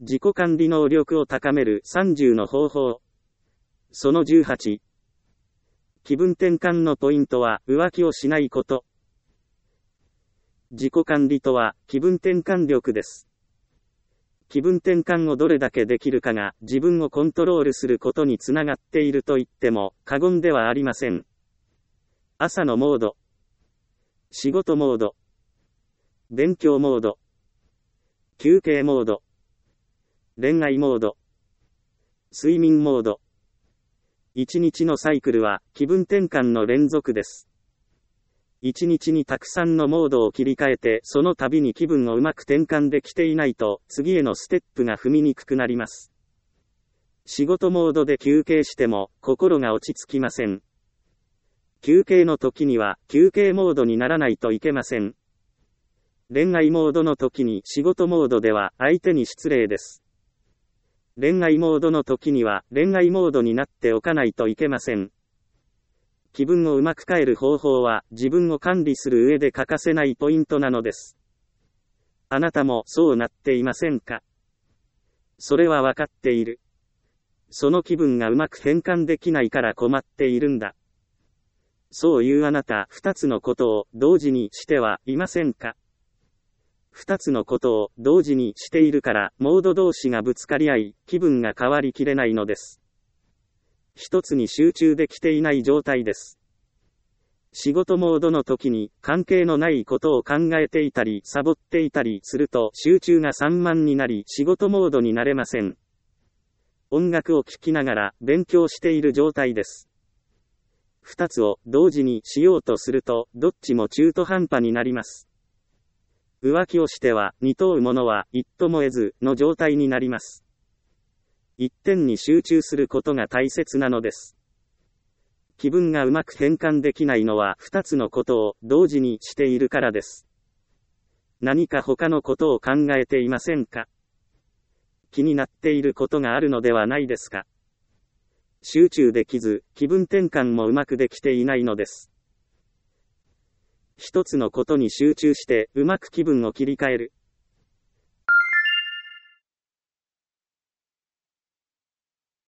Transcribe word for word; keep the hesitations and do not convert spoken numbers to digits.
自己管理能力を高めるさんじゅうの方法。そのじゅうはち。気分転換のポイントは浮気をしないこと。自己管理とは気分転換力です。気分転換をどれだけできるかが自分をコントロールすることにつながっていると言っても過言ではありません。朝のモード、仕事モード、勉強モード、休憩モード、恋愛モード、睡眠モード。一日のサイクルは気分転換の連続です。一日にたくさんのモードを切り替えてその度に気分をうまく転換できていないと次へのステップが踏みにくくなります。仕事モードで休憩しても心が落ち着きません。休憩の時には休憩モードにならないといけません。恋愛モードの時に仕事モードでは相手に失礼です。恋愛モードの時には恋愛モードになっておかないといけません。気分をうまく変える方法は自分を管理する上で欠かせないポイントなのです。あなたもそうなっていませんか？それはわかっている。その気分がうまく変換できないから困っているんだ。そういうあなた、二つのことを同時にしてはいませんか？二つのことを同時にしているから、モード同士がぶつかり合い、気分が変わりきれないのです。一つに集中できていない状態です。仕事モードの時に関係のないことを考えていたり、サボっていたりすると集中が散漫になり、仕事モードになれません。音楽を聴きながら勉強している状態です。二つを同時にしようとすると、どっちも中途半端になります。浮気をしては、似とうものは一とも得ずの状態になります。一点に集中することが大切なのです。気分がうまく変換できないのは二つのことを同時にしているからです。何か他のことを考えていませんか？気になっていることがあるのではないですか？集中できず、気分転換もうまくできていないのです。一つのことに集中して、うまく気分を切り替える。